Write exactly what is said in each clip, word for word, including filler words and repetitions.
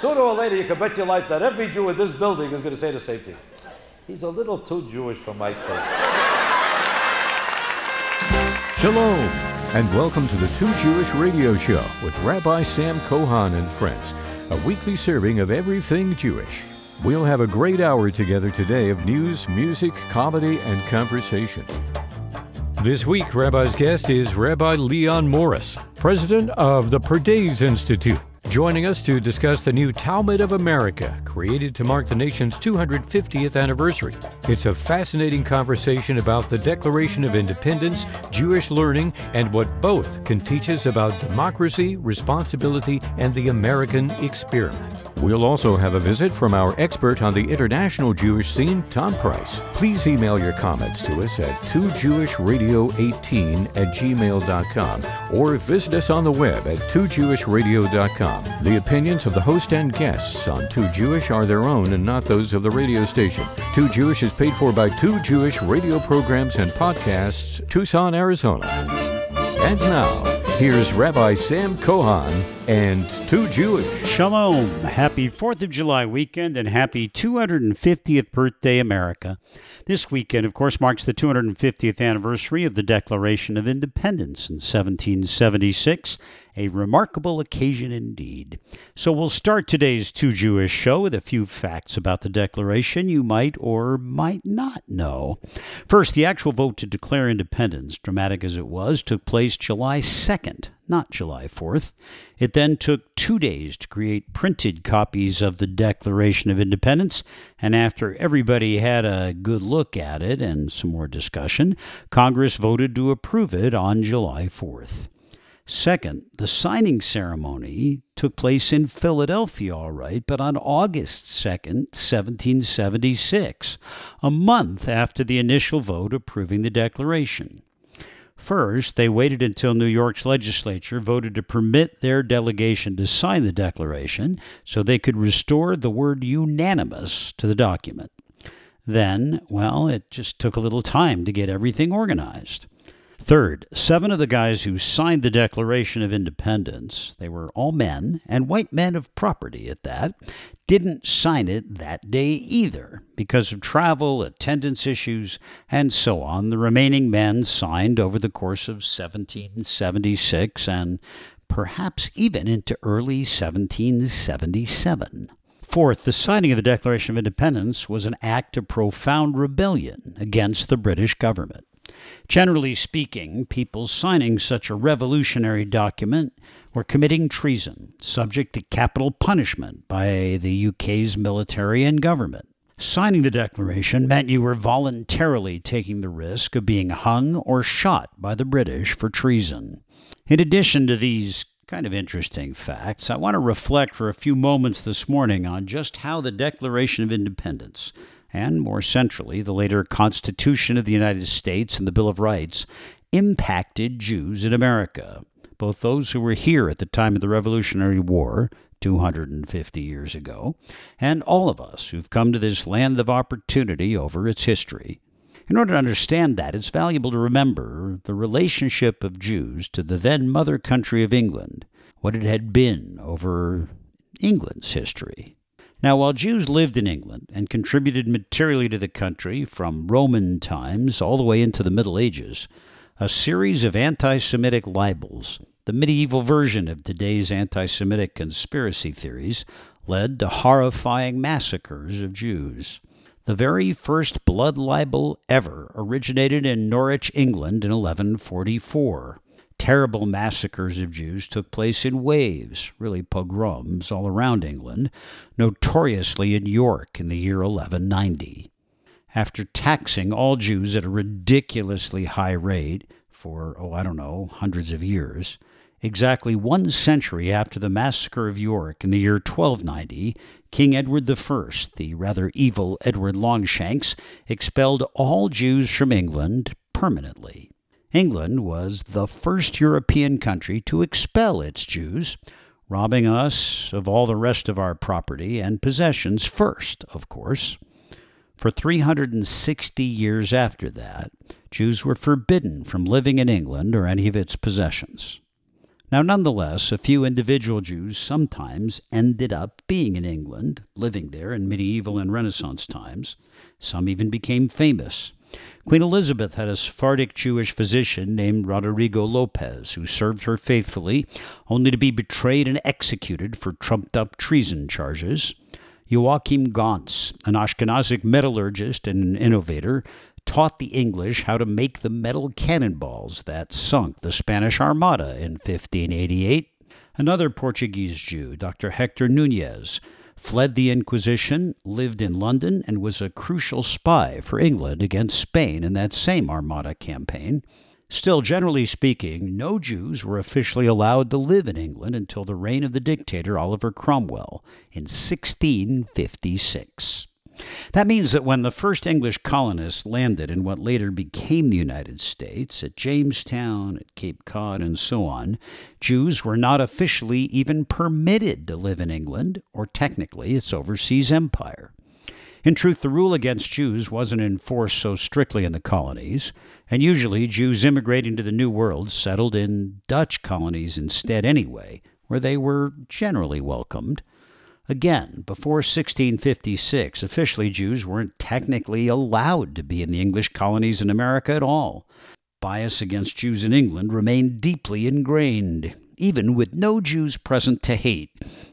sooner or later you can bet your life that every Jew in this building is going to say the same thing. He's a little too Jewish for my taste. Shalom, and welcome to the Too Jewish Radio Show with Rabbi Sam Kohan and friends, a weekly serving of everything Jewish. We'll have a great hour together today of news, music, comedy, and conversation. This week, Rabbi's guest is Rabbi Leon Morris, president of the Perdes Institute, joining us to discuss the new Talmud of America, created to mark the nation's two hundred fiftieth anniversary. It's a fascinating conversation about the Declaration of Independence, Jewish learning, and what both can teach us about democracy, responsibility, and the American experiment. We'll also have a visit from our expert on the international Jewish scene, Tom Price. Please email your comments to us at two jewish radio eighteen at gmail dot com or visit us on the web at two jewish radio dot com. The opinions of the host and guests on Too Jewish are their own and not those of the radio station. Too Jewish is paid for by Too Jewish radio programs and podcasts, Tucson, Arizona. And now, here's Rabbi Sam Kohan and Too Jewish. Shalom. Happy fourth of July weekend and happy two hundred fiftieth birthday, America. This weekend, of course, marks the two hundred fiftieth anniversary of the Declaration of Independence in seventeen seventy-six, a remarkable occasion indeed. So we'll start today's Too Jewish show with a few facts about the Declaration you might or might not know. First, the actual vote to declare independence, dramatic as it was, took place July second, not July fourth. It then took two days to create printed copies of the Declaration of Independence, and after everybody had a good look at it and some more discussion, Congress voted to approve it on July fourth. Second, the signing ceremony took place in Philadelphia, all right, but on August second, seventeen seventy-six, a month after the initial vote approving the Declaration. First, they waited until New York's legislature voted to permit their delegation to sign the Declaration so they could restore the word unanimous to the document. Then, well, it just took a little time to get everything organized. Third, seven of the guys who signed the Declaration of Independence, they were all men, and white men of property at that, didn't sign it that day either. Because of travel, attendance issues, and so on, the remaining men signed over the course of seventeen seventy-six and perhaps even into early seventeen seventy-seven. Fourth, the signing of the Declaration of Independence was an act of profound rebellion against the British government. Generally speaking, people signing such a revolutionary document were committing treason, subject to capital punishment by the U K's military and government. Signing the Declaration meant you were voluntarily taking the risk of being hung or shot by the British for treason. In addition to these kind of interesting facts, I want to reflect for a few moments this morning on just how the Declaration of Independence, and more centrally, the later Constitution of the United States and the Bill of Rights, impacted Jews in America, both those who were here at the time of the Revolutionary War, two hundred fifty years ago, and all of us who've come to this land of opportunity over its history. In order to understand that, it's valuable to remember the relationship of Jews to the then mother country of England, what it had been over England's history. Now, while Jews lived in England and contributed materially to the country from Roman times all the way into the Middle Ages, a series of anti-Semitic libels, the medieval version of today's anti-Semitic conspiracy theories, led to horrifying massacres of Jews. The very first blood libel ever originated in Norwich, England in eleven forty-four. Terrible massacres of Jews took place in waves, really pogroms, all around England, notoriously in York in the year eleven ninety. After taxing all Jews at a ridiculously high rate for, oh, I don't know, hundreds of years, exactly one century after the massacre of York in the year twelve ninety, King Edward the First, the rather evil Edward Longshanks, expelled all Jews from England permanently. England was the first European country to expel its Jews, robbing us of all the rest of our property and possessions first, of course. For three hundred sixty years after that, Jews were forbidden from living in England or any of its possessions. Now, nonetheless, a few individual Jews sometimes ended up being in England, living there in medieval and Renaissance times. Some even became famous. Queen Elizabeth had a Sephardic Jewish physician named Rodrigo Lopez, who served her faithfully, only to be betrayed and executed for trumped-up treason charges. Joachim Gauss, an Ashkenazic metallurgist and an innovator, taught the English how to make the metal cannonballs that sunk the Spanish Armada in fifteen eighty-eight. Another Portuguese Jew, Doctor Hector Nunez, fled the Inquisition, lived in London, and was a crucial spy for England against Spain in that same Armada campaign. Still, generally speaking, no Jews were officially allowed to live in England until the reign of the dictator Oliver Cromwell in sixteen fifty-six. That means that when the first English colonists landed in what later became the United States, at Jamestown, at Cape Cod, and so on, Jews were not officially even permitted to live in England, or technically its overseas empire. In truth, the rule against Jews wasn't enforced so strictly in the colonies, and usually Jews immigrating to the New World settled in Dutch colonies instead anyway, where they were generally welcomed. Again, before sixteen fifty-six, officially Jews weren't technically allowed to be in the English colonies in America at all. Bias against Jews in England remained deeply ingrained, even with no Jews present to hate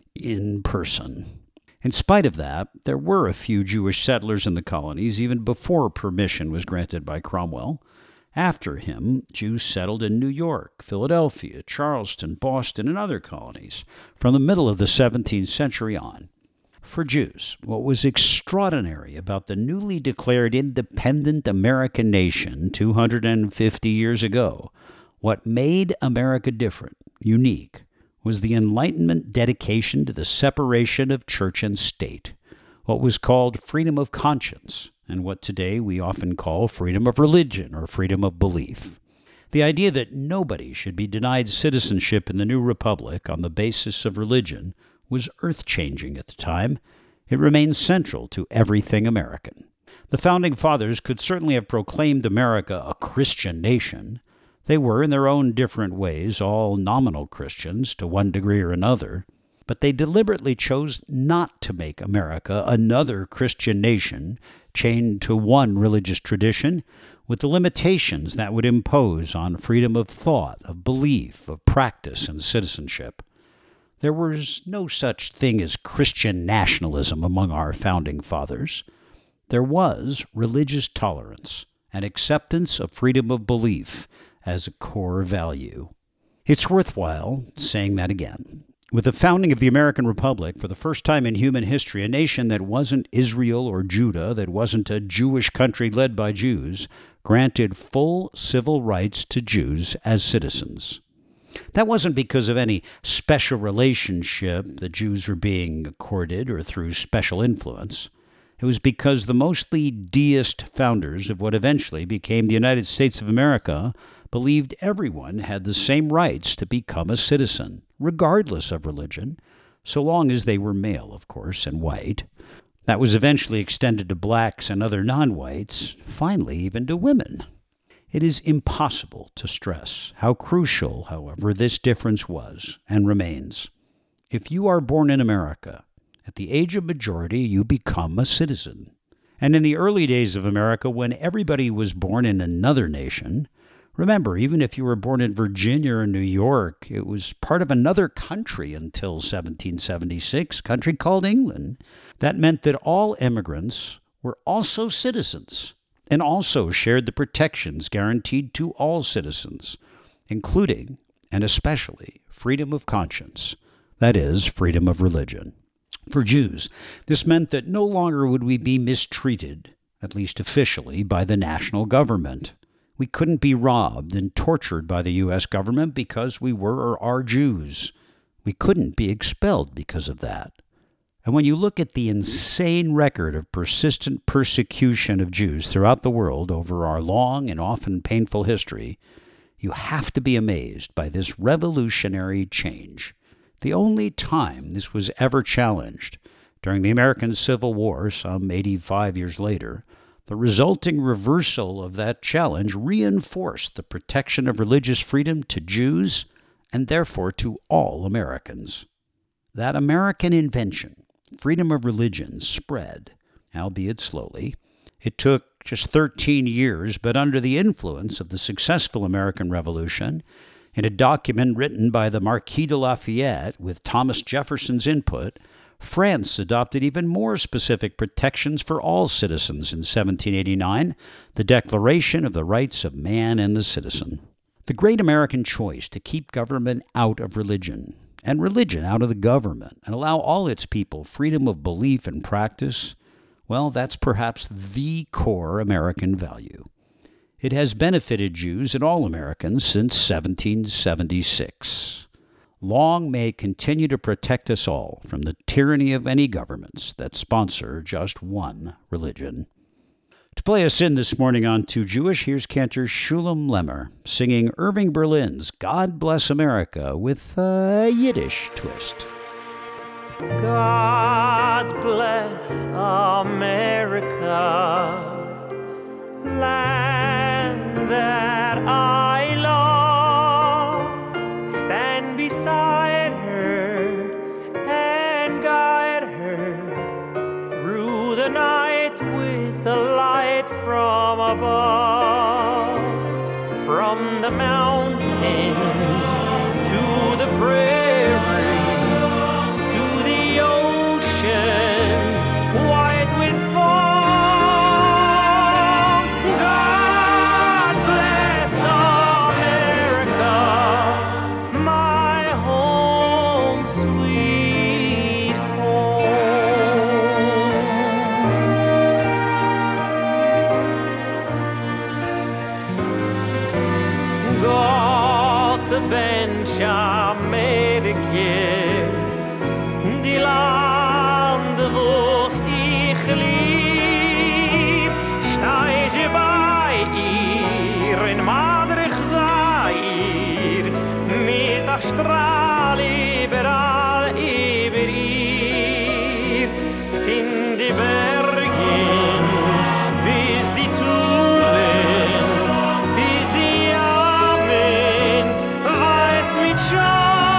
in person. In spite of that, there were a few Jewish settlers in the colonies even before permission was granted by Cromwell. After him, Jews settled in New York, Philadelphia, Charleston, Boston, and other colonies from the middle of the seventeenth century on. For Jews, what was extraordinary about the newly declared independent American nation two hundred fifty years ago, what made America different, unique, was the Enlightenment dedication to the separation of church and state, what was called freedom of conscience, and what today we often call freedom of religion or freedom of belief. The idea that nobody should be denied citizenship in the new republic on the basis of religion was earth-changing at the time. It remains central to everything American. The Founding Fathers could certainly have proclaimed America a Christian nation. They were, in their own different ways, all nominal Christians to one degree or another, but they deliberately chose not to make America another Christian nation chained to one religious tradition, with the limitations that would impose on freedom of thought, of belief, of practice, and citizenship. There was no such thing as Christian nationalism among our Founding Fathers. There was religious tolerance and acceptance of freedom of belief as a core value. It's worthwhile saying that again. With the founding of the American Republic, for the first time in human history, a nation that wasn't Israel or Judah, that wasn't a Jewish country led by Jews, granted full civil rights to Jews as citizens. That wasn't because of any special relationship the Jews were being accorded or through special influence. It was because the mostly deist founders of what eventually became the United States of America believed everyone had the same rights to become a citizen, regardless of religion, so long as they were male, of course, and white. That was eventually extended to blacks and other non-whites, finally even to women. It is impossible to stress how crucial, however, this difference was and remains. If you are born in America, at the age of majority, you become a citizen. And in the early days of America, when everybody was born in another nation, remember, even if you were born in Virginia or New York, it was part of another country until seventeen seventy-six, a country called England. That meant that all immigrants were also citizens and also shared the protections guaranteed to all citizens, including, and especially, freedom of conscience, that is, freedom of religion. For Jews, this meant that no longer would we be mistreated, at least officially, by the national government. We couldn't be robbed and tortured by the U S government because we were or are Jews. We couldn't be expelled because of that. And when you look at the insane record of persistent persecution of Jews throughout the world over our long and often painful history, you have to be amazed by this revolutionary change. The only time this was ever challenged, during the American Civil War some eighty-five years later, the resulting reversal of that challenge reinforced the protection of religious freedom to Jews and therefore to all Americans. That American invention, freedom of religion, spread, albeit slowly. It took just thirteen years, but under the influence of the successful American Revolution, in a document written by the Marquis de Lafayette with Thomas Jefferson's input, France adopted even more specific protections for all citizens in seventeen eighty-nine, the Declaration of the Rights of Man and the Citizen. The great American choice to keep government out of religion, and religion out of the government, and allow all its people freedom of belief and practice, well, that's perhaps the core American value. It has benefited Jews and all Americans since seventeen seventy-six. Long may it continue to protect us all from the tyranny of any governments that sponsor just one religion. To play us in this morning on Too Jewish, here's Cantor Shulam Lemmer singing Irving Berlin's God Bless America with a Yiddish twist. God bless America, land that I love. Stand beside her and guide her through the night with the light from above. From the mountains to the prairies, white with foam. God bless America, my home, sweet home. Gott bench America, die Land, wo's ich lieb, steige bei ihr in Madrich Zair, mit der Strahl überall über ihr, find die Bergen, bis die Tulen, bis die Amen, weiß mit Schau.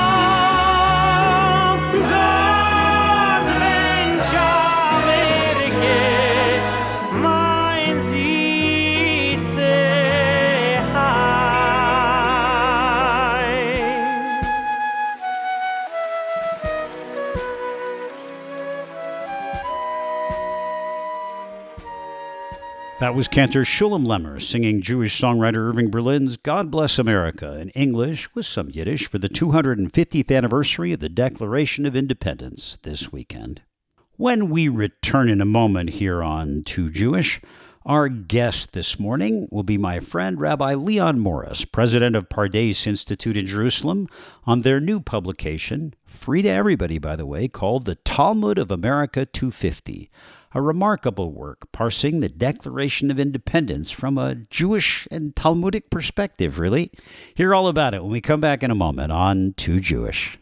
That was Cantor Shulam Lemmer singing Jewish songwriter Irving Berlin's God Bless America in English with some Yiddish for the two hundred fiftieth anniversary of the Declaration of Independence this weekend. When we return in a moment here on Too Jewish, our guest this morning will be my friend Rabbi Leon Morris, president of Pardes Institute in Jerusalem, on their new publication, free to everybody by the way, called The Talmud of America two fifty. A remarkable work parsing the Declaration of Independence from a Jewish and Talmudic perspective, really. Hear all about it when we come back in a moment on Too Jewish.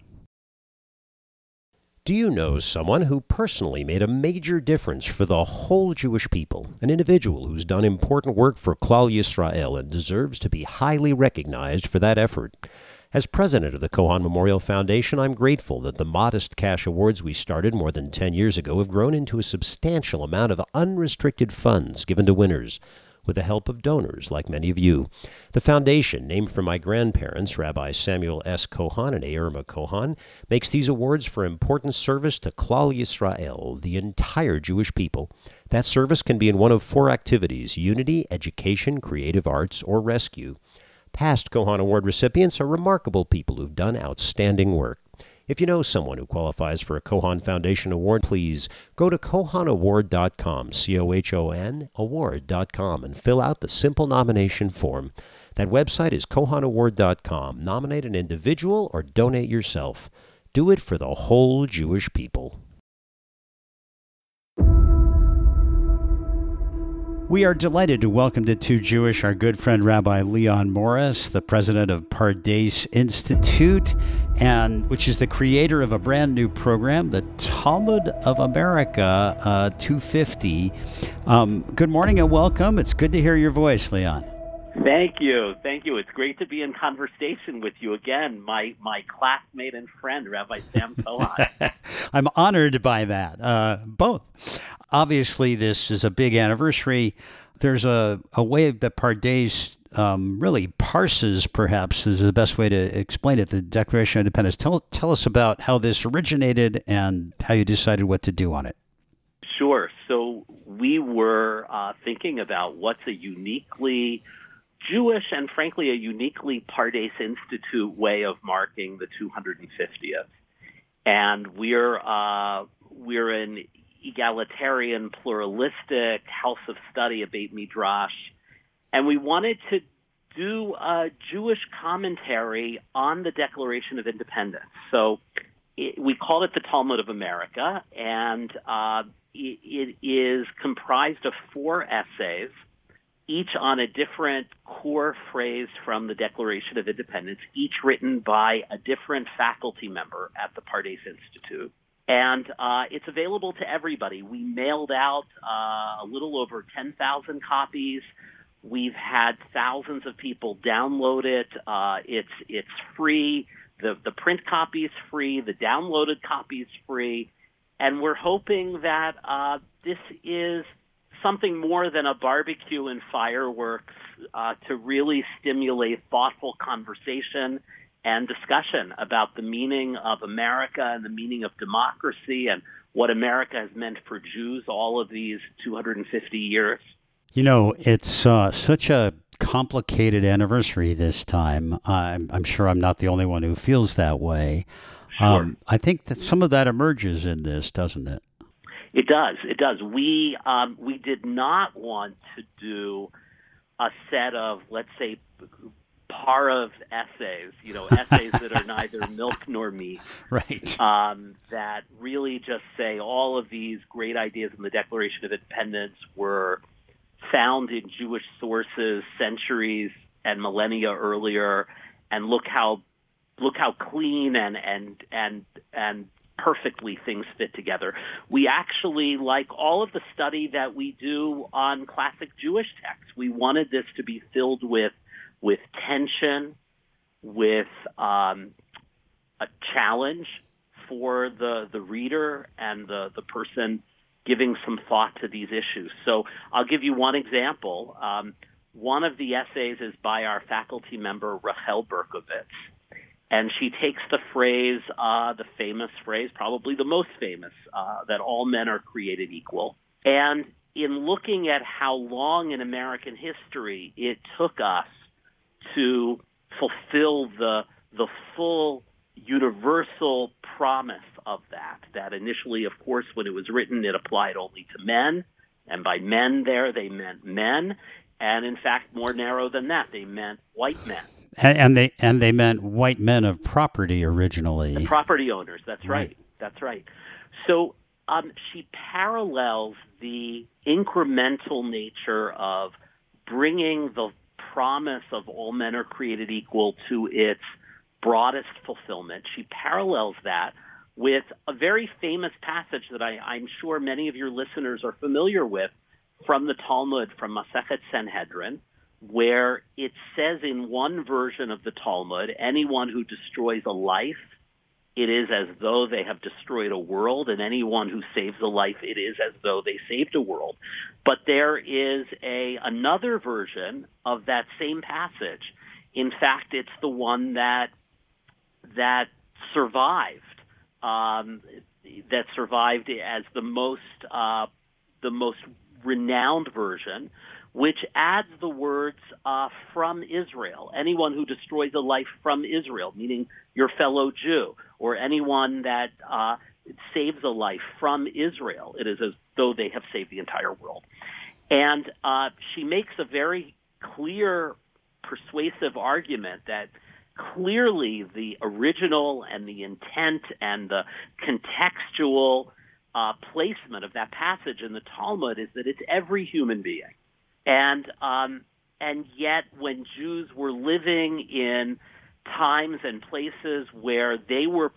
Do you know someone who personally made a major difference for the whole Jewish people? An individual who's done important work for Klal Yisrael and deserves to be highly recognized for that effort. As president of the Kohan Memorial Foundation, I'm grateful that the modest cash awards we started more than ten years ago have grown into a substantial amount of unrestricted funds given to winners, with the help of donors like many of you. The foundation, named for my grandparents, Rabbi Samuel S. Kohan and Irma Kohan, makes these awards for important service to Klal Yisrael, the entire Jewish people. That service can be in one of four activities: unity, education, creative arts, or rescue. Past Kohan Award recipients are remarkable people who've done outstanding work. If you know someone who qualifies for a Kohan Foundation Award, please go to kohan award dot com, C O H O N, award dot com, and fill out the simple nomination form. That website is kohan award dot com. Nominate an individual or donate yourself. Do it for the whole Jewish people. We are delighted to welcome to Too Jewish our good friend Rabbi Leon Morris, the president of Pardes Institute, and which is the creator of a brand new program, the Talmud of America uh, two fifty. Um, good morning and welcome. It's good to hear your voice, Leon. Thank you. Thank you. It's great to be in conversation with you again, my my classmate and friend, Rabbi Sam Cohen. I'm honored by that. Uh, both. Obviously, this is a big anniversary. There's a, a way that Pardes um, really parses, perhaps, is the best way to explain it, the Declaration of Independence. Tell, tell us about how this originated and how you decided what to do on it. Sure. So we were uh, thinking about what's a uniquely Jewish and, frankly, a uniquely Pardes Institute way of marking the two hundred fiftieth. And we're uh, we're an egalitarian, pluralistic house of study, a Beit Midrash, and we wanted to do a Jewish commentary on the Declaration of Independence. So it, we called it the Talmud of America, and uh, it, it is comprised of four essays, each on a different core phrase from the Declaration of Independence, each written by a different faculty member at the Pardes Institute. And uh, it's available to everybody. We mailed out uh, a little over ten thousand copies. We've had thousands of people download it. Uh, it's it's free. The, the print copy is free. The downloaded copy is free. And we're hoping that uh, this is something more than a barbecue and fireworks uh, to really stimulate thoughtful conversation and discussion about the meaning of America and the meaning of democracy and what America has meant for Jews all of these two hundred fifty years. You know, it's uh, such a complicated anniversary this time. I'm, I'm sure I'm not the only one who feels that way. Sure. Um, I think that some of that emerges in this, doesn't it? It does. It does. We um, we did not want to do a set of, let's say, Parav essays, you know, essays that are neither milk nor meat. Right. Um, that really just say all of these great ideas in the Declaration of Independence were found in Jewish sources centuries and millennia earlier, and look how look how clean and and and and perfectly things fit together. We actually, like all of the study that we do on classic Jewish texts, we wanted this to be filled with with tension, with um, a challenge for the the reader and the, the person giving some thought to these issues. So I'll give you one example. Um, one of the essays is by our faculty member, Rachel Berkovitz. And she takes the phrase, uh, the famous phrase, probably the most famous, uh, that all men are created equal. And in looking at how long in American history it took us to fulfill the the full universal promise of that, that initially, of course, when it was written, it applied only to men. And by men there, they meant men. And in fact, more narrow than that, they meant white men. And, and they and they meant white men of property originally. The property owners, that's right. Right. That's right. So um, she parallels the incremental nature of bringing the promise of all men are created equal to its broadest fulfillment. She parallels that with a very famous passage that I, I'm sure many of your listeners are familiar with from the Talmud, from Masechet Sanhedrin, where it says in one version of the Talmud, anyone who destroys a life, it is as though they have destroyed a world, and anyone who saves a life, it is as though they saved a world. But there is a another version of that same passage. In fact, it's the one that that survived, um, that survived as the most uh, the most renowned version, which adds the words uh, from Israel. Anyone who destroys a life from Israel, meaning your fellow Jew, or anyone that uh, saves a life from Israel, it is as though they have saved the entire world. And uh, she makes a very clear, persuasive argument that clearly the original and the intent and the contextual uh, placement of that passage in the Talmud is that it's every human being. And um, and yet when Jews were living in times and places where they were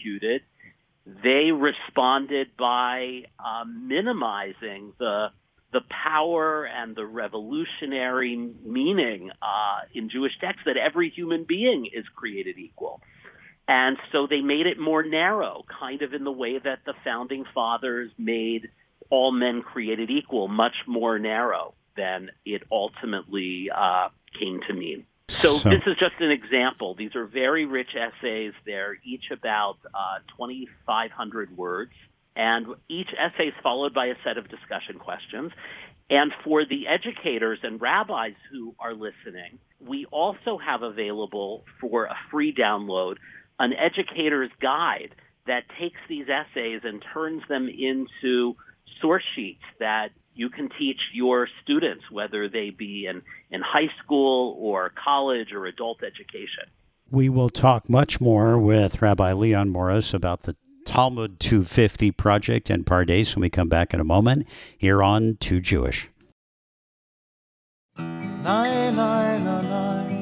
persecuted, they responded by um, minimizing the the power and the revolutionary meaning uh, in Jewish texts that every human being is created equal. And so they made it more narrow, kind of in the way that the founding fathers made all men created equal, much more narrow than it ultimately uh, came to mean. So, so this is just an example. These are very rich essays. They're each about uh, twenty-five hundred words, and each essay is followed by a set of discussion questions. And for the educators and rabbis who are listening, we also have available for a free download an educator's guide that takes these essays and turns them into source sheets that you can teach your students, whether they be in, in high school or college or adult education. We will talk much more with Rabbi Leon Morris about the Talmud two fifty project and Pardes when we come back in a moment here on Too Jewish. Nine, nine, nine, nine.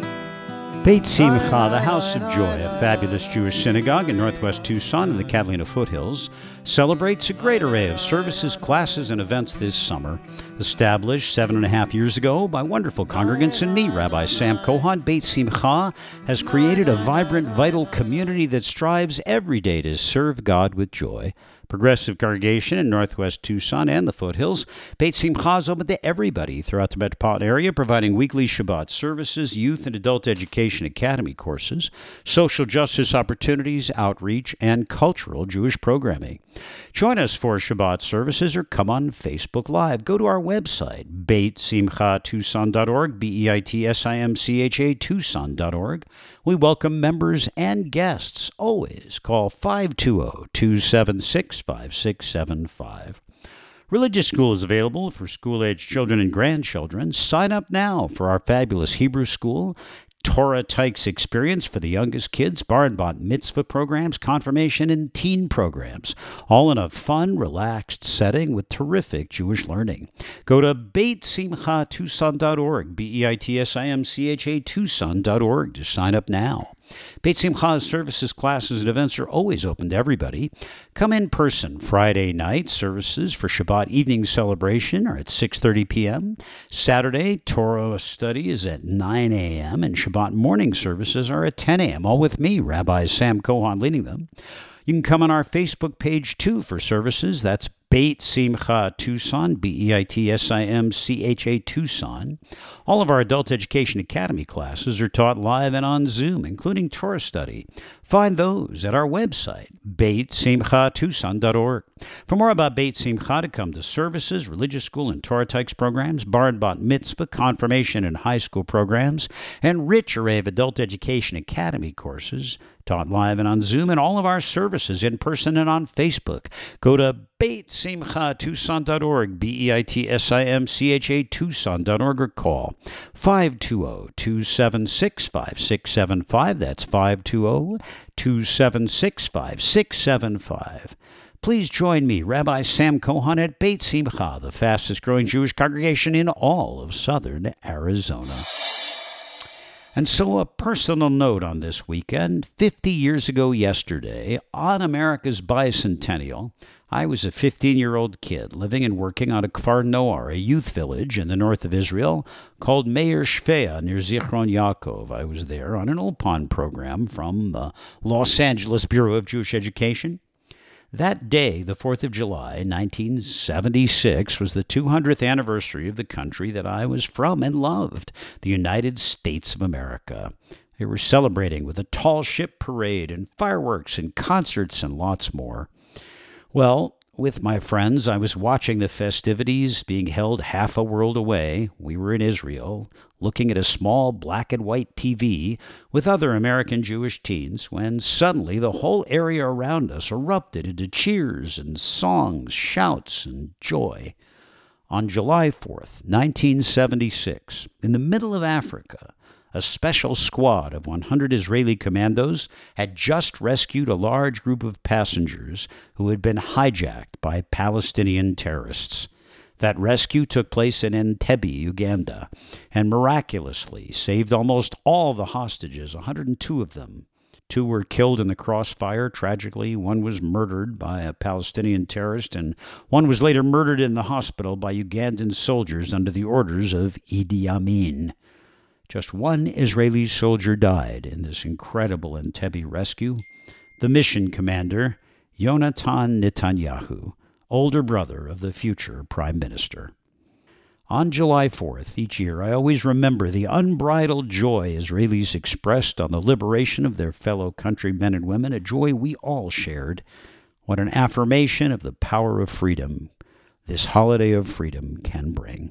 Beit Simcha, the House of Joy, a fabulous Jewish synagogue in northwest Tucson in the Catalina foothills, celebrates a great array of services, classes, and events this summer. Established seven and a half years ago by wonderful congregants and me, Rabbi Sam Cohan, Beit Simcha has created a vibrant, vital community that strives every day to serve God with joy. Progressive congregation in northwest Tucson and the foothills, Beit Simcha is open to everybody throughout the metropolitan area, providing weekly Shabbat services, youth and adult education academy courses, social justice opportunities, outreach, and cultural Jewish programming. Join us for Shabbat services or come on Facebook Live. Go to our website, beit simcha tucson dot org, B E I T S I M C H A Tucson dot org. We welcome members and guests. Always call five two zero, two seven six, five six seven five. Religious school is available for school-age children and grandchildren. Sign up now for our fabulous Hebrew school, Torah Tykes experience for the youngest kids, bar and bat mitzvah programs, confirmation, and teen programs, all in a fun, relaxed setting with terrific Jewish learning. Go to beit simcha tucson dot org, B E I T S I M C H A Tucson dot org to sign up now. Beit Simcha's services, classes, and events are always open to everybody. Come in person Friday night. Services for Shabbat evening celebration are at six thirty p.m. Saturday, Torah study is at nine a.m. and Shabbat morning services are at ten a.m., all with me, Rabbi Sam Cohan, leading them. You can come on our Facebook page, too, for services. That's Beit Simcha Tucson, B E I T S I M C H A Tucson. All of our Adult Education Academy classes are taught live and on Zoom, including Torah study. Find those at our website, beit simcha tucson dot org. For more about Beit Simcha, to come to services, religious school and Torah Tykes programs, bar and bat mitzvah, confirmation, and high school programs, and rich array of Adult Education Academy courses, taught live and on Zoom, and all of our services in person and on Facebook. Go to beit simcha tucson dot org, B E I T S I M C H A Tucson dot org, or call five two zero, two seven six, five six seven five. That's five two zero, two seven six, five six seven five. Please join me, Rabbi Sam Cohan, at Beit Simcha, the fastest-growing Jewish congregation in all of southern Arizona. And so a personal note on this weekend. fifty years ago yesterday, on America's bicentennial, I was a fifteen-year-old kid living and working on a Kfar Noar, a youth village in the north of Israel called Meir Shvea near Zichron Yaakov. I was there on an Ulpan program from the Los Angeles Bureau of Jewish Education. That day, the fourth of July, nineteen seventy-six, was the two hundredth anniversary of the country that I was from and loved, the United States of America. They were celebrating with a tall ship parade and fireworks and concerts and lots more. Well, with my friends, I was watching the festivities being held half a world away. We were in Israel, looking at a small black and white T V with other American Jewish teens, when suddenly the whole area around us erupted into cheers and songs, shouts, and joy. On July fourth, nineteen seventy-six, in the middle of Africa, a special squad of one hundred Israeli commandos had just rescued a large group of passengers who had been hijacked by Palestinian terrorists. That rescue took place in Entebbe, Uganda, and miraculously saved almost all the hostages, one hundred two of them. Two were killed in the crossfire. Tragically, one was murdered by a Palestinian terrorist, and one was later murdered in the hospital by Ugandan soldiers under the orders of Idi Amin. Just one Israeli soldier died in this incredible Entebbe rescue. The mission commander, Yonatan Netanyahu, older brother of the future prime minister. On July fourth each year, I always remember the unbridled joy Israelis expressed on the liberation of their fellow countrymen and women, a joy we all shared. What an affirmation of the power of freedom this holiday of freedom can bring.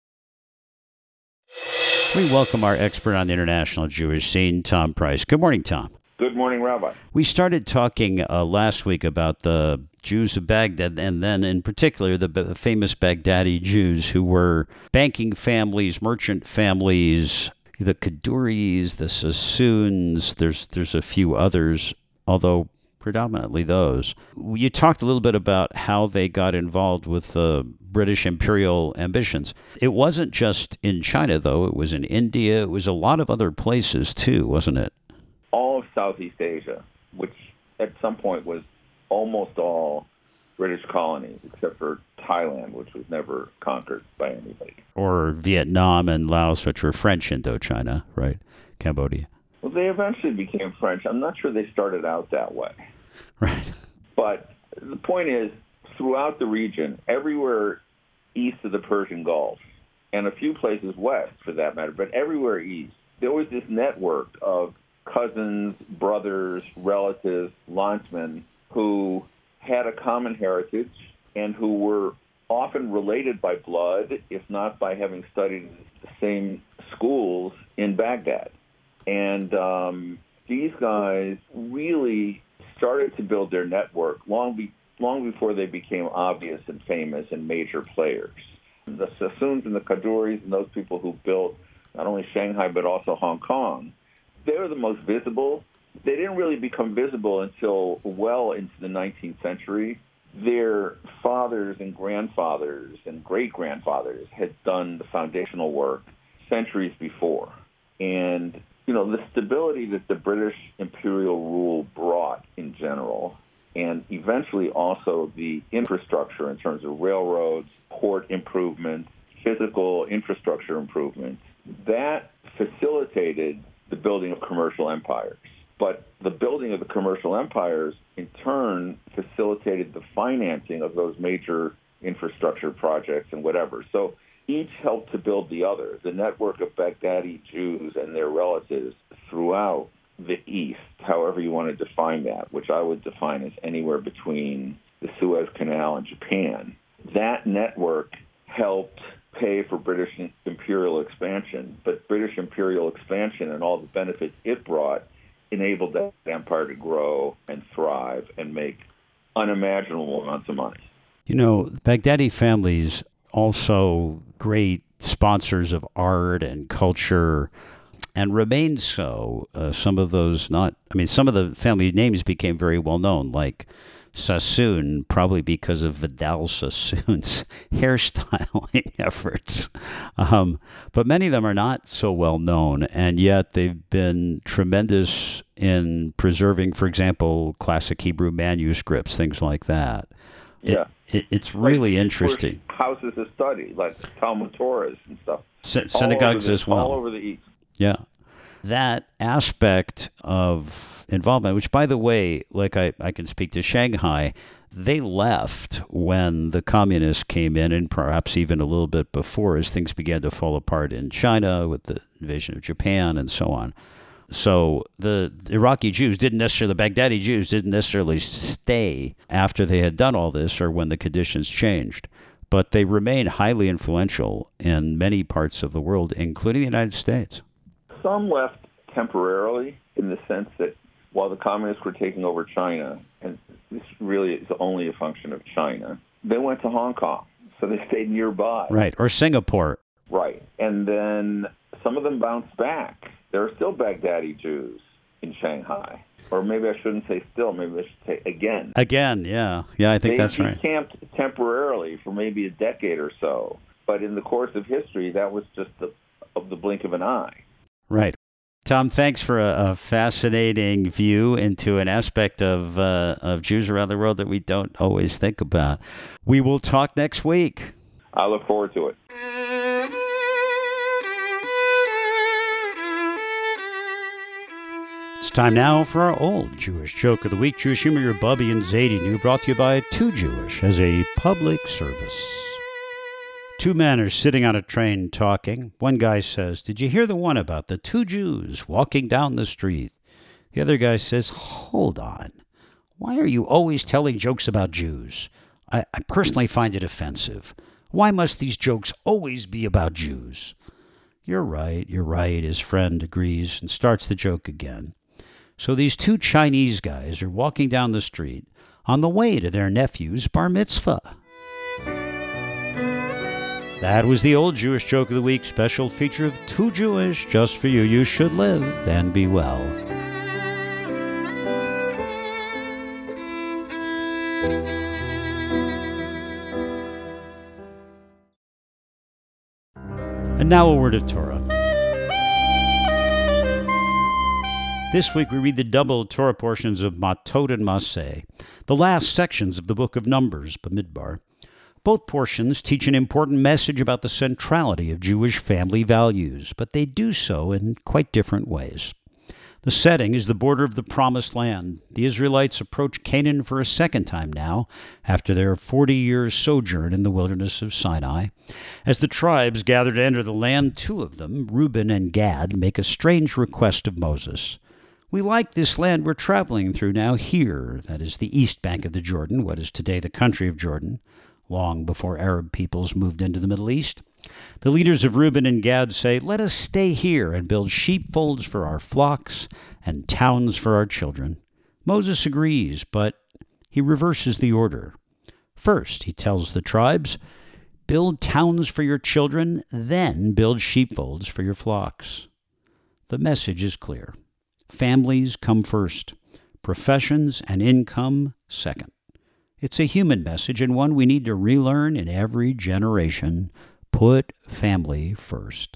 We welcome our expert on the international Jewish scene, Tom Price. Good morning, Tom. Good morning, Rabbi. We started talking uh, last week about the Jews of Baghdad, and then in particular the b- famous Baghdadi Jews who were banking families, merchant families, the Kaduris, the Sassoons. There's there's a few others, although predominantly those. You talked a little bit about how they got involved with the British imperial ambitions. It wasn't just in China, though. It was in India. It was a lot of other places, too, wasn't it? All of Southeast Asia, which at some point was almost all British colonies, except for Thailand, which was never conquered by anybody. Or Vietnam and Laos, which were French Indochina, right? Cambodia. Well, they eventually became French. I'm not sure they started out that way. Right. But the point is, throughout the region, everywhere east of the Persian Gulf, and a few places west, for that matter, but everywhere east, there was this network of cousins, brothers, relatives, landsmen who had a common heritage and who were often related by blood, if not by having studied the same schools in Baghdad. And um, these guys really started to build their network long, be- long before they became obvious and famous and major players. The Sassoons and the Kaduris and those people who built not only Shanghai but also Hong Kong, they were the most visible. They didn't really become visible until well into the nineteenth century. Their fathers and grandfathers and great-grandfathers had done the foundational work centuries before. And, you know, the stability that the British imperial rule brought in general, and eventually also the infrastructure in terms of railroads, port improvements, physical infrastructure improvements, that facilitated the building of commercial empires. But the building of the commercial empires, in turn, facilitated the financing of those major infrastructure projects and whatever. So each helped to build the other. The network of Baghdadi Jews and their relatives throughout the East, however you want to define that, which I would define as anywhere between the Suez Canal and Japan, that network helped pay for British imperial expansion, but British imperial expansion and all the benefits it brought enabled that empire to grow and thrive and make unimaginable amounts of money. You know, Baghdadi families also great sponsors of art and culture, and remain so. Uh, some of those not, I mean, some of the family names became very well known, like Sassoon, probably because of Vidal Sassoon's hairstyling efforts. Um, but many of them are not so well known, and yet they've been tremendous in preserving, for example, classic Hebrew manuscripts, things like that. It, Yeah. it, it's really like, interesting. Houses of study, like Talmud Torahs and stuff. Sy- synagogues the, as well. All over the East. Yeah. That aspect of involvement, which, by the way, like I, I can speak to Shanghai, they left when the communists came in, and perhaps even a little bit before, as things began to fall apart in China with the invasion of Japan and so on. So the Iraqi Jews didn't necessarily, the Baghdadi Jews didn't necessarily stay after they had done all this or when the conditions changed. But they remain highly influential in many parts of the world, including the United States. Some left temporarily in the sense that while the communists were taking over China, and this really is only a function of China, they went to Hong Kong, so they stayed nearby. Right, or Singapore. Right, and then some of them bounced back. There are still Baghdadi Jews in Shanghai. Or maybe I shouldn't say still, maybe I should say again. Again, yeah. Yeah, I think they that's right. They decamped temporarily for maybe a decade or so, but in the course of history, that was just the, of the blink of an eye. Right. Tom, thanks for a, a fascinating view into an aspect of uh, of Jews around the world that we don't always think about. We will talk next week. I look forward to it. It's time now for our old Jewish joke of the week. Jewish humor, your Bubby and Zadie New, brought to you by Too Jewish as a public service. Two men are sitting on a train talking. One guy says, "Did you hear the one about the two Jews walking down the street?" The other guy says, "Hold on. Why are you always telling jokes about Jews? I, I personally find it offensive. Why must these jokes always be about Jews?" "You're right, you're right," his friend agrees and starts the joke again. So these two Chinese guys are walking down the street on the way to their nephew's bar mitzvah. That was the old Jewish joke of the week, special feature of Too Jewish, just for you. You should live and be well. And now a word of Torah. This week we read the double Torah portions of Matot and Maseh, the last sections of the book of Numbers, Bamidbar. Both portions teach an important message about the centrality of Jewish family values, but they do so in quite different ways. The setting is the border of the Promised Land. The Israelites approach Canaan for a second time now, after their forty years sojourn in the wilderness of Sinai. As the tribes gather to enter the land, two of them, Reuben and Gad, make a strange request of Moses. "We like this land we're traveling through now here," that is the east bank of the Jordan, what is today the country of Jordan, long before Arab peoples moved into the Middle East. The leaders of Reuben and Gad say, "Let us stay here and build sheepfolds for our flocks and towns for our children." Moses agrees, but he reverses the order. First, he tells the tribes, "Build towns for your children, then build sheepfolds for your flocks." The message is clear. Families come first, professions and income second. It's a human message and one we need to relearn in every generation. Put family first.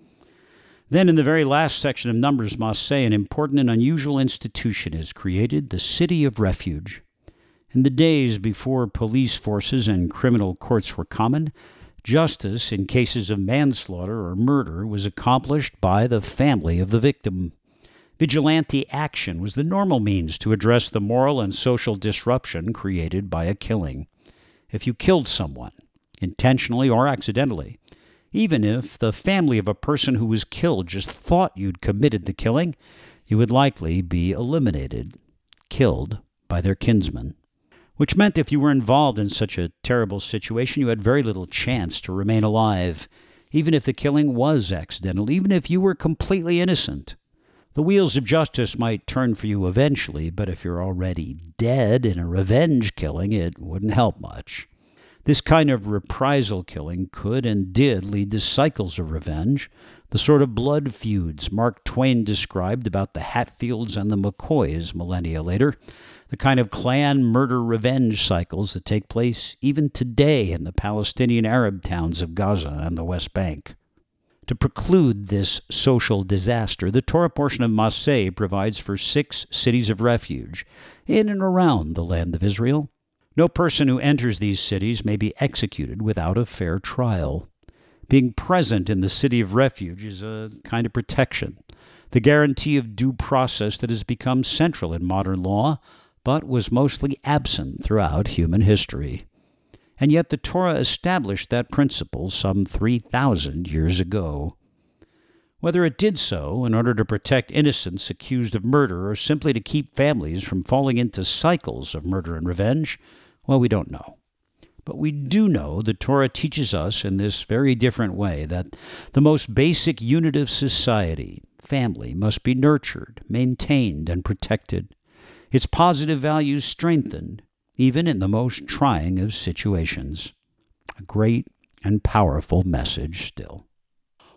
Then in the very last section of Numbers, Maseh, an important and unusual institution is created, the City of Refuge. In the days before police forces and criminal courts were common, justice in cases of manslaughter or murder was accomplished by the family of the victim. Vigilante action was the normal means to address the moral and social disruption created by a killing. If you killed someone, intentionally or accidentally, even if the family of a person who was killed just thought you'd committed the killing, you would likely be eliminated, killed by their kinsmen. Which meant if you were involved in such a terrible situation, you had very little chance to remain alive, even if the killing was accidental, even if you were completely innocent. The wheels of justice might turn for you eventually, but if you're already dead in a revenge killing, it wouldn't help much. This kind of reprisal killing could and did lead to cycles of revenge, the sort of blood feuds Mark Twain described about the Hatfields and the McCoys millennia later, the kind of clan murder-revenge cycles that take place even today in the Palestinian Arab towns of Gaza and the West Bank. To preclude this social disaster, the Torah portion of Maseh provides for six cities of refuge in and around the land of Israel. No person who enters these cities may be executed without a fair trial. Being present in the city of refuge is a kind of protection, the guarantee of due process that has become central in modern law, but was mostly absent throughout human history. And yet the Torah established that principle some three thousand years ago. Whether it did so in order to protect innocents accused of murder or simply to keep families from falling into cycles of murder and revenge, well, we don't know. But we do know the Torah teaches us in this very different way that the most basic unit of society, family, must be nurtured, maintained, and protected. Its positive values strengthened, even in the most trying of situations. A great and powerful message still.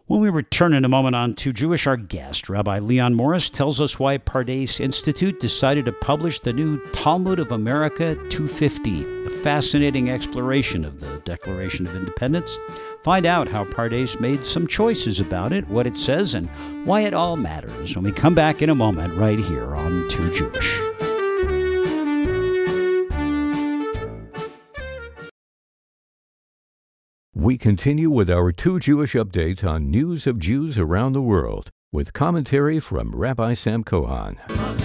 When we return in a moment on Too Jewish, our guest, Rabbi Leon Morris, tells us why Pardes Institute decided to publish the new Talmud of America two fifty, a fascinating exploration of the Declaration of Independence. Find out how Pardes made some choices about it, what it says, and why it all matters when we come back in a moment right here on Too Jewish. We continue with our Too Jewish update on news of Jews around the world with commentary from Rabbi Sam Cohen.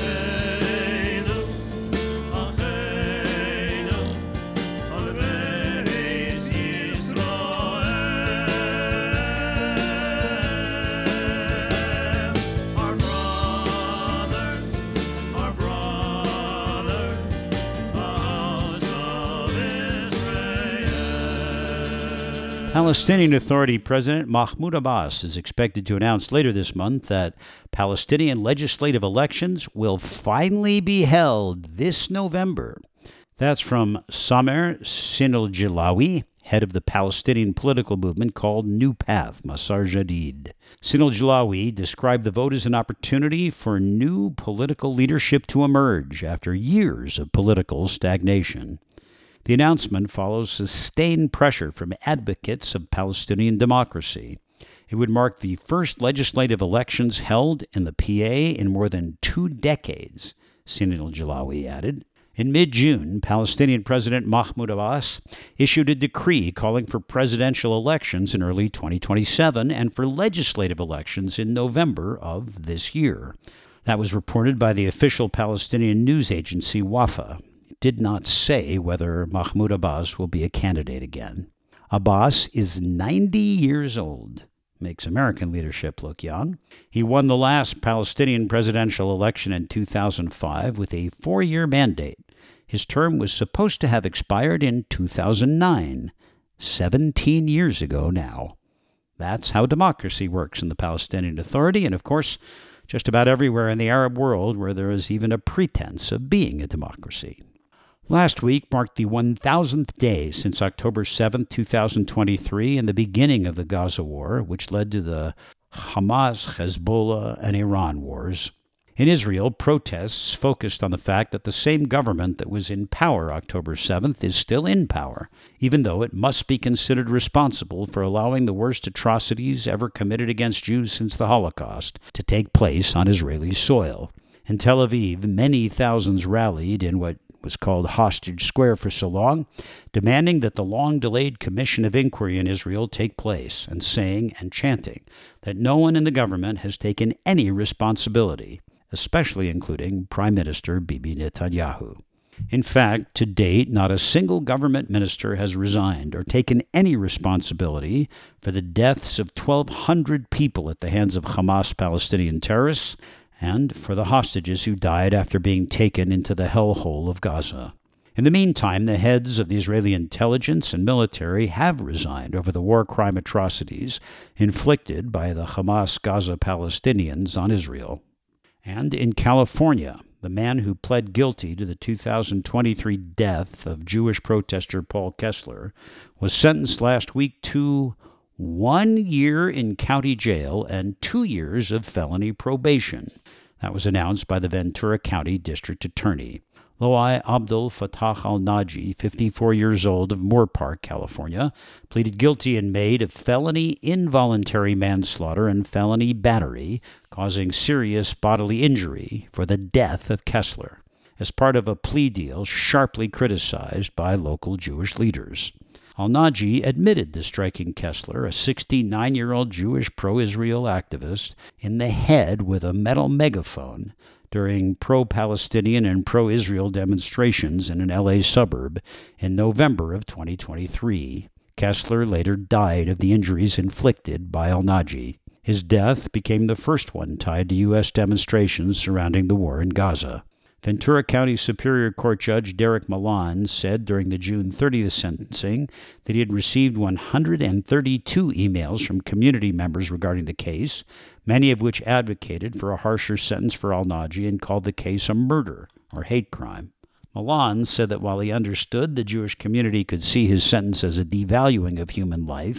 Palestinian Authority President Mahmoud Abbas is expected to announce later this month that Palestinian legislative elections will finally be held this November. That's from Samer Sinal-Jilawi, head of the Palestinian political movement called New Path, Masar Jadid. Sinal-Jilawi described the vote as an opportunity for new political leadership to emerge after years of political stagnation. The announcement follows sustained pressure from advocates of Palestinian democracy. It would mark the first legislative elections held in the P A in more than two decades, Sinal-Jilawi added. In mid-June, Palestinian President Mahmoud Abbas issued a decree calling for presidential elections in early twenty twenty-seven and for legislative elections in November of this year. That was reported by the official Palestinian news agency Wafa. Did not say whether Mahmoud Abbas will be a candidate again. Abbas is ninety years old. Makes American leadership look young. He won the last Palestinian presidential election in two thousand five with a four-year mandate. His term was supposed to have expired in two thousand nine, seventeen years ago now. That's how democracy works in the Palestinian Authority, and of course, just about everywhere in the Arab world where there is even a pretense of being a democracy. Last week marked the one thousandth day since October seventh, two thousand twenty-three, and the beginning of the Gaza War, which led to the Hamas, Hezbollah, and Iran wars. In Israel, protests focused on the fact that the same government that was in power October seventh is still in power, even though it must be considered responsible for allowing the worst atrocities ever committed against Jews since the Holocaust to take place on Israeli soil. In Tel Aviv, many thousands rallied in what was called Hostage Square for so long, demanding that the long-delayed Commission of Inquiry in Israel take place, and saying and chanting that no one in the government has taken any responsibility, especially including Prime Minister Bibi Netanyahu. In fact, to date, not a single government minister has resigned or taken any responsibility for the deaths of twelve hundred people at the hands of Hamas Palestinian terrorists, and for the hostages who died after being taken into the hellhole of Gaza. In the meantime, the heads of the Israeli intelligence and military have resigned over the war crime atrocities inflicted by the Hamas Gaza Palestinians on Israel. And in California, the man who pled guilty to the two thousand twenty-three death of Jewish protester Paul Kessler was sentenced last week to one year in county jail and two years of felony probation. That was announced by the Ventura County District Attorney. Loai Abdul Fattah al-Naji, fifty-four years old, of Moore Park, California, pleaded guilty in May to felony involuntary manslaughter and felony battery, causing serious bodily injury for the death of Kessler, as part of a plea deal sharply criticized by local Jewish leaders. Al-Naji admitted to striking Kessler, a sixty-nine-year-old Jewish pro-Israel activist, in the head with a metal megaphone during pro-Palestinian and pro-Israel demonstrations in an L A suburb in November of twenty twenty-three. Kessler later died of the injuries inflicted by Al-Naji. His death became the first one tied to U S demonstrations surrounding the war in Gaza. Ventura County Superior Court Judge Derek Milan said during the June thirtieth sentencing that he had received one hundred thirty-two emails from community members regarding the case, many of which advocated for a harsher sentence for Al-Naji and called the case a murder or hate crime. Milan said that while he understood the Jewish community could see his sentence as a devaluing of human life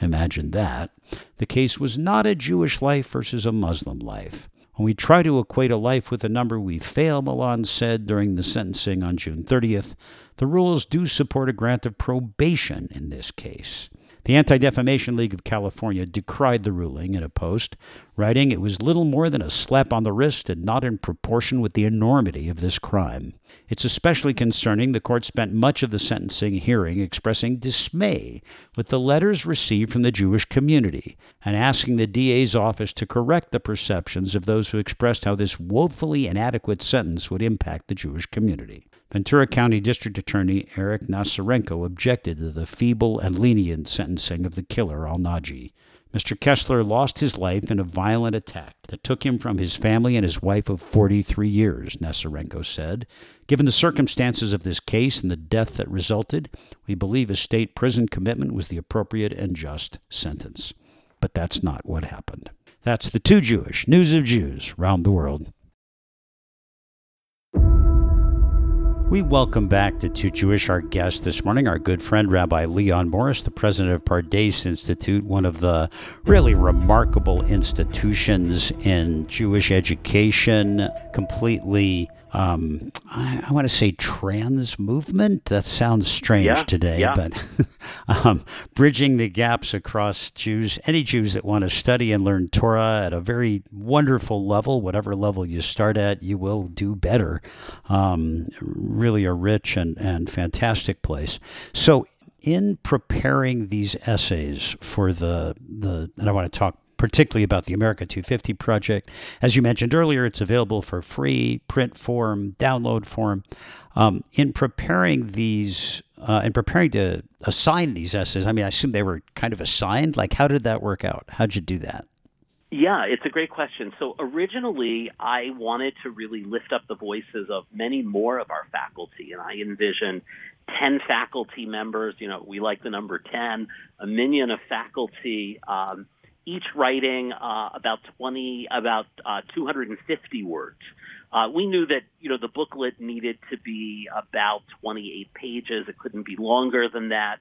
Imagine that. The case was not a Jewish life versus a Muslim life. When we try to equate a life with a number, we fail, Milan said during the sentencing on June thirtieth. The rules do support a grant of probation in this case. The Anti-Defamation League of California decried the ruling in a post, writing it was little more than a slap on the wrist and not in proportion with the enormity of this crime. It's especially concerning the court spent much of the sentencing hearing expressing dismay with the letters received from the Jewish community and asking the D A's office to correct the perceptions of those who expressed how this woefully inadequate sentence would impact the Jewish community. Ventura County District Attorney Eric Nasarenko objected to the feeble and lenient sentencing of the killer, Al-Naji. Mister Kessler lost his life in a violent attack that took him from his family and his wife of forty-three years, Nasarenko said. Given the circumstances of this case and the death that resulted, we believe a state prison commitment was the appropriate and just sentence. But that's not what happened. That's the Too Jewish News of Jews Round the World. We welcome back to Too Jewish our guest this morning, our good friend Rabbi Leon Morris, the president of Pardes Institute, one of the really remarkable institutions in Jewish education, completely, um, I, I want to say trans movement. That sounds strange yeah, today, yeah. but um, bridging the gaps across Jews, any Jews that want to study and learn Torah at a very wonderful level, whatever level you start at, you will do better. Um, really a rich and, and fantastic place. So in preparing these essays for the, the and I want to talk particularly about the America two fifty project, as you mentioned earlier, it's available for free, print form, download form. Um, in preparing these, uh, in preparing to assign these essays, I mean, I assume they were kind of assigned. Like, how did that work out? How'd you do that? Yeah, it's a great question. So originally, I wanted to really lift up the voices of many more of our faculty, and I envisioned ten faculty members. You know, we like the number ten, a minion of faculty, um, each writing uh, about twenty, about uh, two hundred fifty words. Uh, we knew that, you know, the booklet needed to be about twenty-eight pages. It couldn't be longer than that.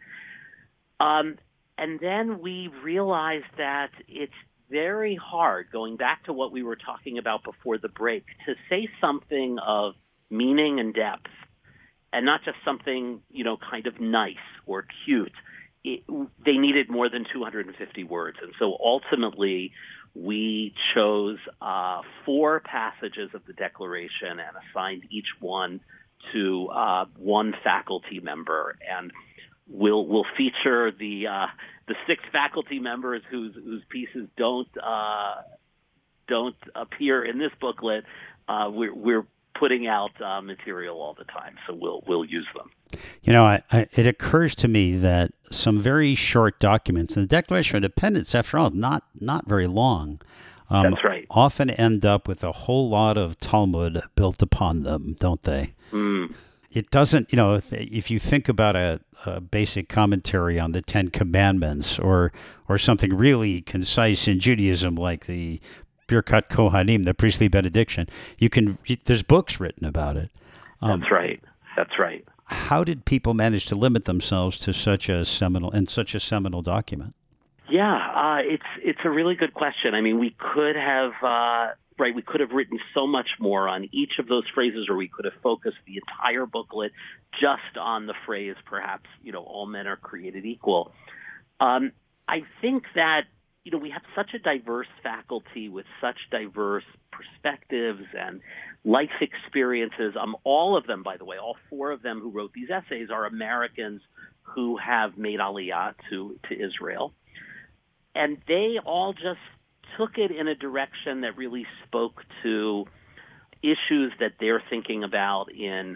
Um, and then we realized that it's very hard, going back to what we were talking about before the break, to say something of meaning and depth and not just something, you know, kind of nice or cute. It, they needed more than two hundred fifty words. And so ultimately, we chose uh, four passages of the Declaration and assigned each one to uh, one faculty member. And we'll we'll feature the uh, the six faculty members whose whose pieces don't uh, don't appear in this booklet. Uh, we're we're putting out uh, material all the time, so we'll we'll use them. You know, I, I, it occurs to me that some very short documents, and the Declaration of Independence, after all, not not very long. Um, That's right. Often end up with a whole lot of Talmud built upon them, don't they? Mm. It doesn't, you know, if, if you think about a, a basic commentary on the Ten Commandments or or something really concise in Judaism like the Birkat Kohanim, the priestly benediction, you can. There's books written about it. Um, That's right. That's right. How did people manage to limit themselves to such a seminal and such a seminal document? Yeah, uh, it's it's a really good question. I mean, we could have uh, right. We could have written so much more on each of those phrases, or we could have focused the entire booklet just on the phrase, perhaps, you know, all men are created equal. Um, I think that, you know, we have such a diverse faculty with such diverse perspectives and life experiences. Um, all of them, by the way, all four of them who wrote these essays are Americans who have made Aliyah to, to Israel. And they all just took it in a direction that really spoke to issues that they're thinking about in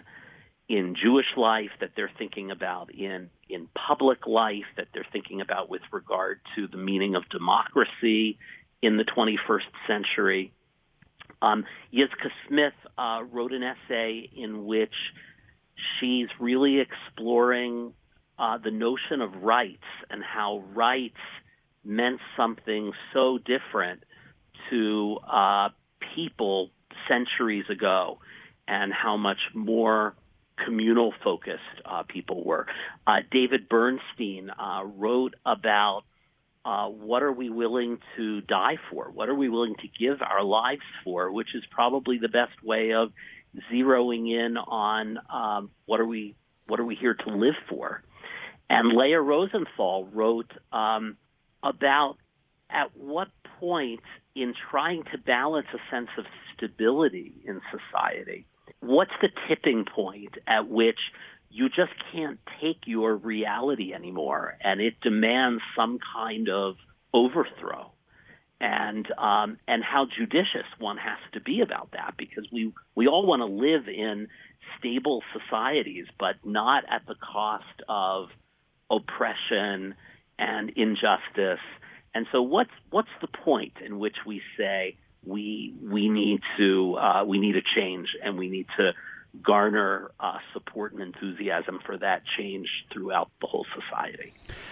in Jewish life, that they're thinking about in in public life, that they're thinking about with regard to the meaning of democracy in the twenty-first century. Um, Yizka Smith uh, wrote an essay in which she's really exploring uh, the notion of rights and how rights meant something so different to uh, people centuries ago, and how much more communal focused uh, people were. Uh, David Bernstein uh, wrote about uh, what are we willing to die for? What are we willing to give our lives for? Which is probably the best way of zeroing in on um, what are we what are we here to live for? And Leah Rosenthal wrote um, about at what point in trying to balance a sense of stability in society, what's the tipping point at which you just can't take your reality anymore, and it demands some kind of overthrow, and um, and how judicious one has to be about that, because we, we all want to live in stable societies, but not at the cost of oppression and injustice. And so, what's what's the point in which we say we we need to uh, we need a change, and we need to garner uh, support and enthusiasm for that change throughout the whole society?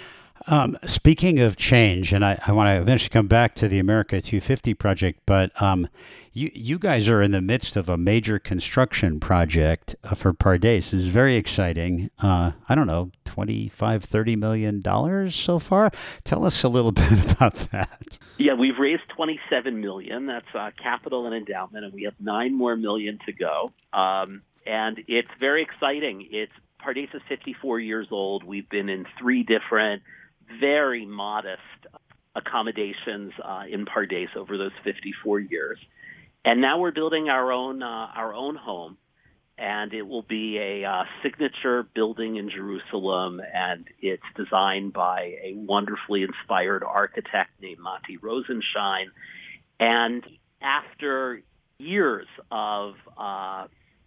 Um, speaking of change, and I, I want to eventually come back to the America two fifty project, but um, you you guys are in the midst of a major construction project uh, for Pardes. This is very exciting. Uh, I don't know, twenty-five, thirty million dollars so far? Tell us a little bit about that. Yeah, we've raised twenty-seven million dollars. That's uh, capital and endowment, and we have nine more million to go. Um, and it's very exciting. It's Pardes is fifty-four years old. We've been in three different very modest accommodations uh, in Pardes over those fifty-four years, and now we're building our own uh, our own home, and it will be a uh, signature building in Jerusalem, and it's designed by a wonderfully inspired architect named Mati Rosenshine. And after years of uh,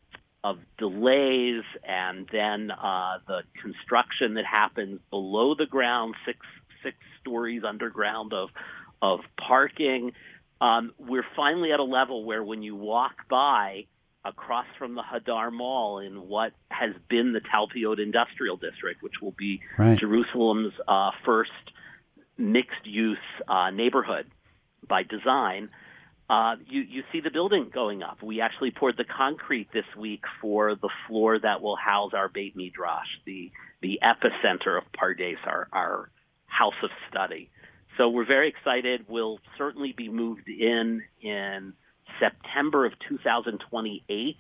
of delays, and then uh, the construction that happens below the ground, six six stories underground of of parking, um, we're finally at a level where when you walk by across from the Hadar Mall in what has been the Talpiot Industrial District, which will be right. Jerusalem's uh, first mixed-use uh, neighborhood by design, Uh, you, you see the building going up. We actually poured the concrete this week for the floor that will house our Beit Midrash, the the epicenter of Pardes, our, our house of study. So we're very excited. We'll certainly be moved in in September of two thousand twenty-eight.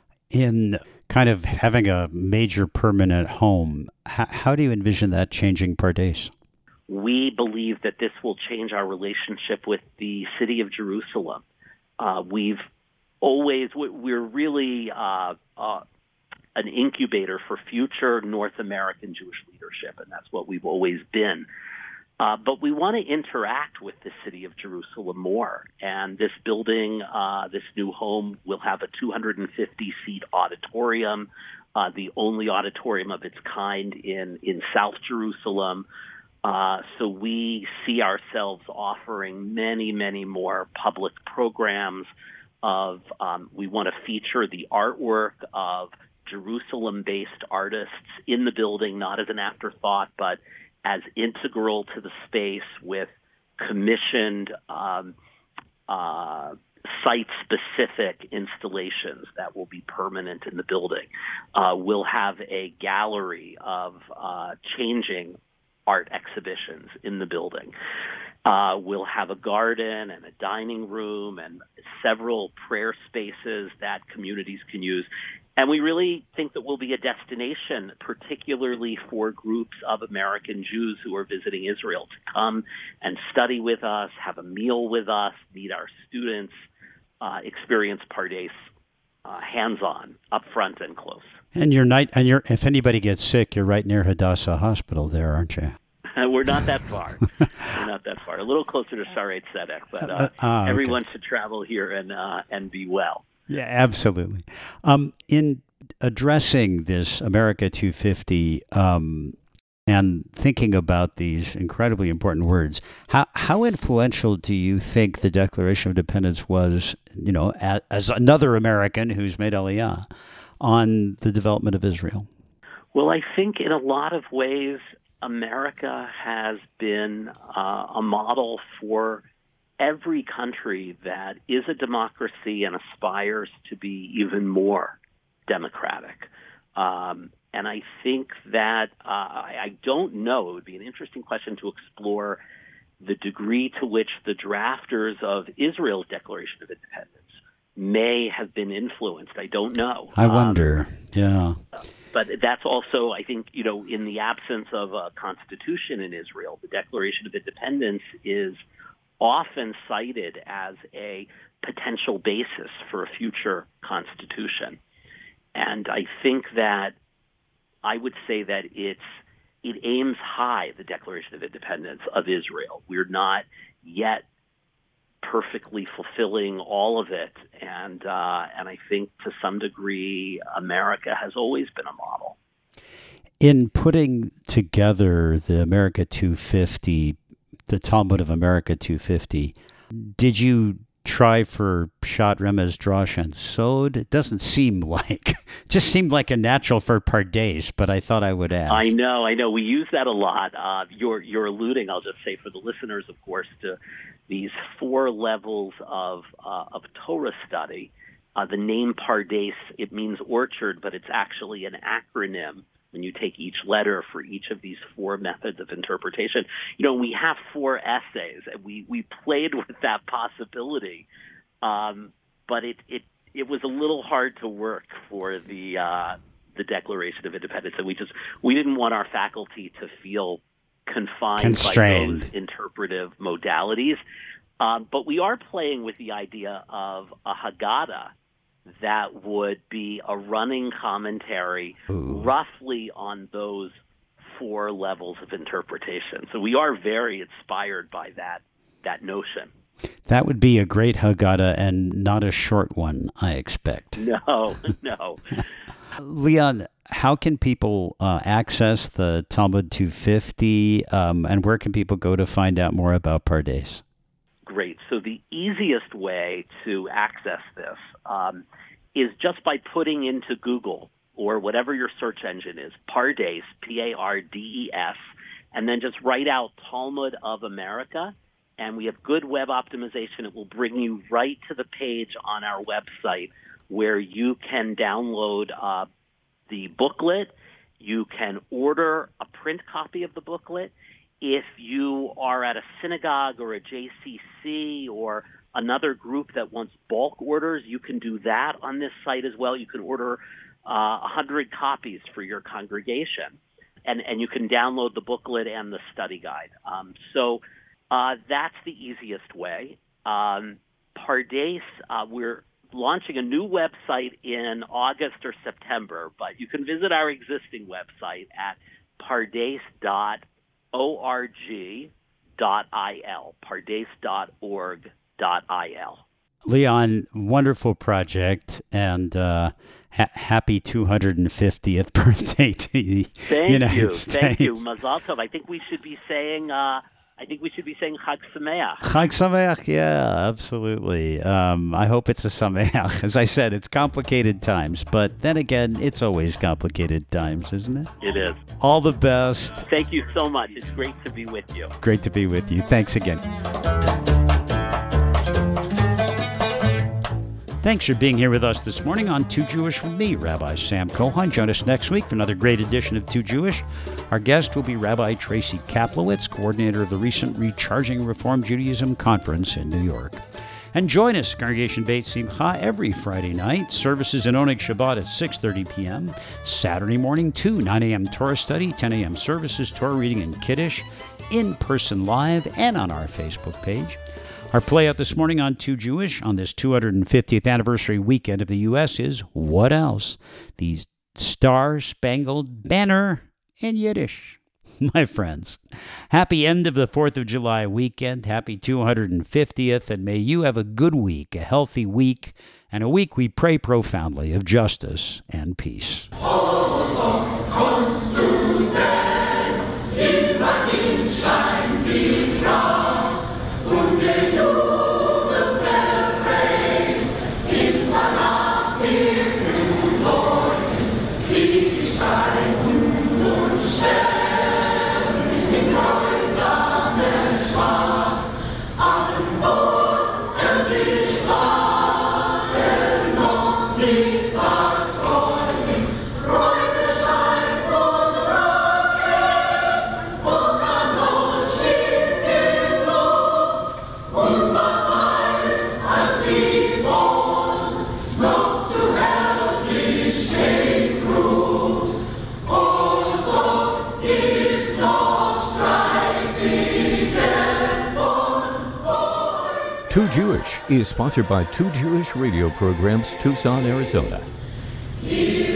In kind of having a major permanent home, how, how do you envision that changing Pardes? We believe that this will change our relationship with the city of Jerusalem. Uh, we've always, we're really uh, uh, an incubator for future North American Jewish leadership, and that's what we've always been. Uh, but we want to interact with the city of Jerusalem more. And this building, uh, this new home, will have a two hundred fifty seat auditorium, uh, the only auditorium of its kind in, in South Jerusalem. Uh, so we see ourselves offering many, many more public programs. Of um, we want to feature the artwork of Jerusalem-based artists in the building, not as an afterthought, but as integral to the space, with commissioned um, uh, site-specific installations that will be permanent in the building. Uh, we'll have a gallery of uh, changing art exhibitions in the building. Uh, we'll have a garden and a dining room and several prayer spaces that communities can use. And we really think that we'll be a destination, particularly for groups of American Jews who are visiting Israel, to come and study with us, have a meal with us, meet our students, uh, experience Pardes uh, hands-on, up front and close. And you're night, and you're if anybody gets sick, you're right near Hadassah Hospital there, aren't you? We're not that far. We're not that far. A little closer to Sarei Tzedek, but uh, uh, uh, okay. Everyone should travel here and uh, and be well. Yeah, absolutely. Um, in addressing this America two fifty um, and thinking about these incredibly important words, how how influential do you think the Declaration of Independence was, you know, as, as another American who's made Aliyah, on the development of Israel? Well, I think in a lot of ways, America has been uh, a model for every country that is a democracy and aspires to be even more democratic. Um, and I think that uh, I, I don't know, it would be an interesting question to explore the degree to which the drafters of Israel's Declaration of Independence may have been influenced, I don't know. I wonder, um, yeah. But that's also, I think, you know, in the absence of a constitution in Israel, the Declaration of Independence is often cited as a potential basis for a future constitution. And I think that I would say that it's it aims high, the Declaration of Independence of Israel. We're not yet perfectly fulfilling all of it, and uh, and I think to some degree America has always been a model. In putting together the America two fifty, the Talmud of America two fifty, did you try for Pshat, Remez, Drash, and Sod? It doesn't seem like, just seemed like a natural for Pardes, but I thought I would ask. I know, I know. We use that a lot. Uh, you're, you're alluding, I'll just say for the listeners, of course, to these four levels of, uh, of Torah study. Uh, the name Pardes, it means orchard, but it's actually an acronym when you take each letter for each of these four methods of interpretation. You know, we have four essays, and we, we played with that possibility, um, but it, it it was a little hard to work for the uh, the Declaration of Independence, and we just we didn't want our faculty to feel confined Constrained. by those interpretive modalities. Um, but we are playing with the idea of a Haggadah that would be a running commentary Ooh. roughly on those four levels of interpretation. So we are very inspired by that that notion. That would be a great Haggadah and not a short one, I expect. No, no. Leon, how can people uh, access the Talmud two fifty, um, and where can people go to find out more about Pardes? Great. So the easiest way to access this um, is just by putting into Google or whatever your search engine is, Pardes, P A R D E S, and then just write out Talmud of America, and we have good web optimization. It will bring you right to the page on our website where you can download uh, the booklet. You can order a print copy of the booklet. If you are at a synagogue or a J C C or another group that wants bulk orders, you can do that on this site as well. You can order uh, one hundred copies for your congregation, and, and you can download the booklet and the study guide. Um, so uh, that's the easiest way. Um, Pardes, uh, we're launching a new website in August or September, but you can visit our existing website at pardes dot org dot il, pardes dot org dot il. Leon, wonderful project, and uh, ha- happy two hundred fiftieth birthday to the Thank United you. States. Thank you. Mazal tov. I think we should be saying, uh, I think we should be saying Chag Sameach. Chag Sameach, yeah, absolutely. Um, I hope it's a Sameach. As I said, it's complicated times, but then again, it's always complicated times, isn't it? It is. All the best. Thank you so much. It's great to be with you. Great to be with you. Thanks again. Thanks for being here with us this morning on Too Jewish with me, Rabbi Sam Cohen. Join us next week for another great edition of Too Jewish. Our guest will be Rabbi Tracy Kaplowitz, coordinator of the recent Recharging Reform Judaism Conference in New York. And join us, Congregation Beit Simcha, every Friday night. Services in Oneg Shabbat at six thirty p.m. Saturday morning, too, nine a.m. Torah study, ten a.m. services, Torah reading and Kiddush, in person live, and on our Facebook page. Our play out this morning on Too Jewish on this two hundred fiftieth anniversary weekend of the U S is What Else? The Star-Spangled Banner in Yiddish. My friends, happy end of the fourth of July weekend. Happy two hundred fiftieth, and may you have a good week, a healthy week, and a week we pray profoundly of justice and peace. Freude scheint. Too Jewish is sponsored by Too Jewish Radio Programs, Tucson, Arizona.